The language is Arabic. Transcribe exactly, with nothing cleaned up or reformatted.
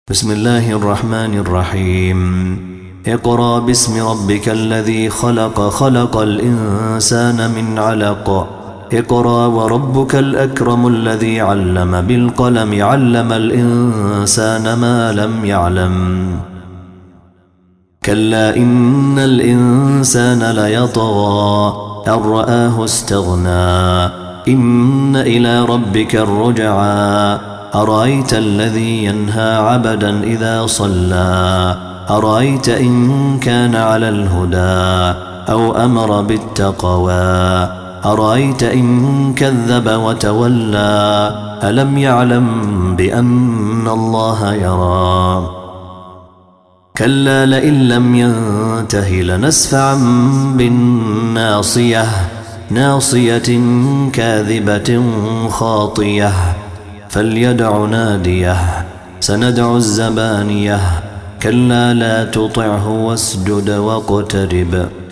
بسم الله الرحمن الرحيم. اقرأ باسم ربك الذي خلق خلق الإنسان من علق. اقرأ وربك الأكرم الذي علم بالقلم علم الإنسان ما لم يعلم. كلا إن الإنسان ليطغى أن رآه استغنى إن إلى ربك الرجعى. أرأيت الذي ينهى عبدا إذا صلى أرأيت إن كان على الهدى أو أمر بالتقوى أرأيت إن كذب وتولى ألم يعلم بأن الله يرى. كلا لئن لم ينته لنسفعا بالناصية ناصية كاذبة خاطية فليدع ناديه سندع الزبانية. كلا لا تطعه واسجد واقترب.